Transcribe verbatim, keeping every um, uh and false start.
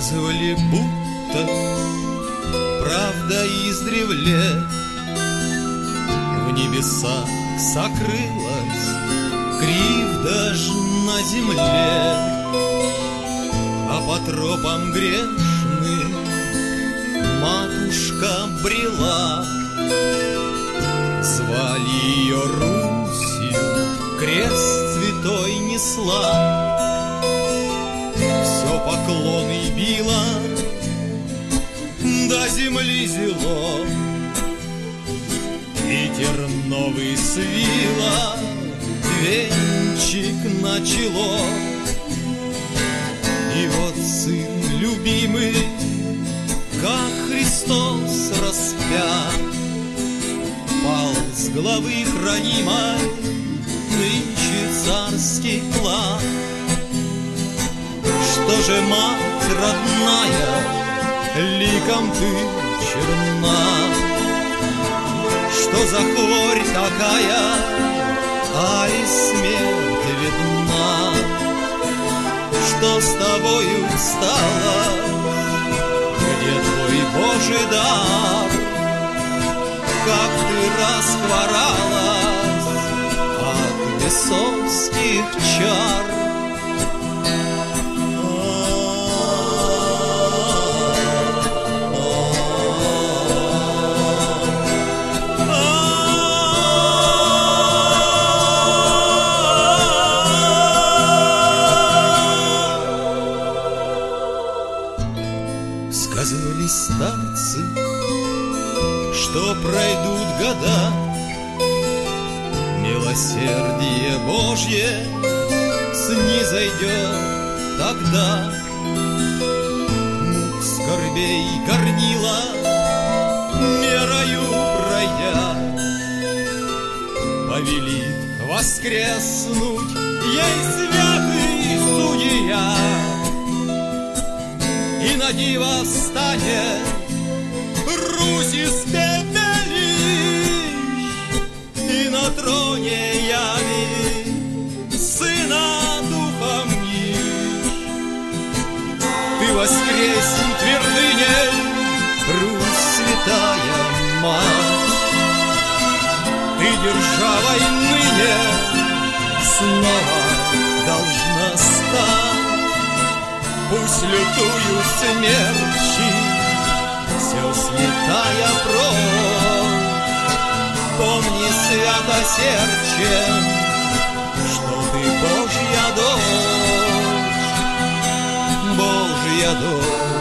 Сказывали, будто правда издревле в небесах сокрылась кривда ж на земле, а по тропам грешным матушка брела. Звали ее Русью, крест святой несла, все поклоны била, до земли зело, и терновый свила венчик на чело. И вот сын любимый, как Христос распят, пал с головы хранимой нынче царский клад. Что же, мать родная, ликом ты черна? Что за хворь такая, али смерть видна? Что с тобою стало? Где твой Божий дар? Как ты расхворалась от бесовских чар? Сказывали старцы, что пройдут года, милосердие Божье снизойдет тогда. Мук скорбей горнила мерою пройдя, повелит воскреснуть ей святый судья. И на диво встанет Русь из пепелищ, и на троне явит Сына Духом нищ. Ты воскресни, твердыне, Русь святая мать, ты державой ныне снова должна стать. Пусть лютую смерчи все сметая прочь, помни, святосердче, что ты Божья дочь, Божья дочь.